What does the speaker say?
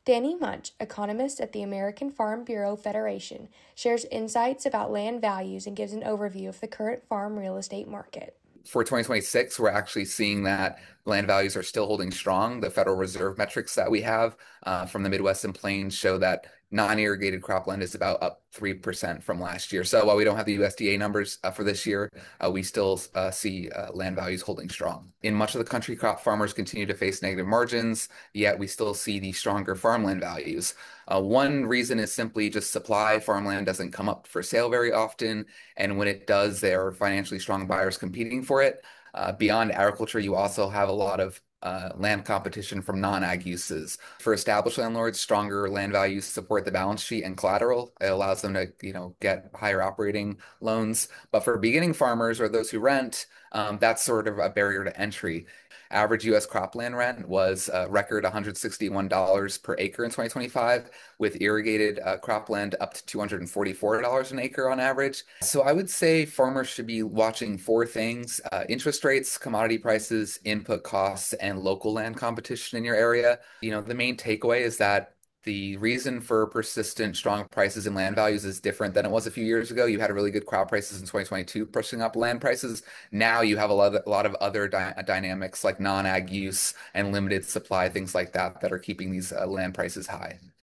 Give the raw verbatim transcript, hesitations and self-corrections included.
Danny Munch, economist at the American Farm Bureau Federation, shares insights about land values and gives an overview of the current farm real estate market. For twenty twenty-six, we're actually seeing that land values are still holding strong. The Federal Reserve metrics that we have uh, from the Midwest and Plains show that non-irrigated cropland is about up three percent from last year. So while we don't have the U S D A numbers uh, for this year, uh, we still uh, see uh, land values holding strong. In much of the country, crop farmers continue to face negative margins, yet we still see the stronger farmland values. Uh, one reason is simply just supply. Farmland doesn't come up for sale very often, and when it does, there are financially strong buyers competing for it. Uh, beyond agriculture, you also have a lot of uh, land competition from non-ag uses. For established landlords, stronger land values support the balance sheet and collateral. It allows them to, you know, get higher operating loans. But for beginning farmers or those who rent, um, that's sort of a barrier to entry. Average U S cropland rent was a record one hundred sixty-one dollars per acre in twenty twenty-five, with irrigated uh, cropland up to two hundred forty-four dollars an acre on average. So I would say farmers should be watching four things: uh, interest rates, commodity prices, input costs, and local land competition in your area. You know, the main takeaway is that the reason for persistent strong prices in land values is different than it was a few years ago. You had really good crop prices in twenty twenty-two pushing up land prices. Now you have a lot of, a lot of other dy dynamics like non-ag use and limited supply, things like that, that are keeping these uh, land prices high.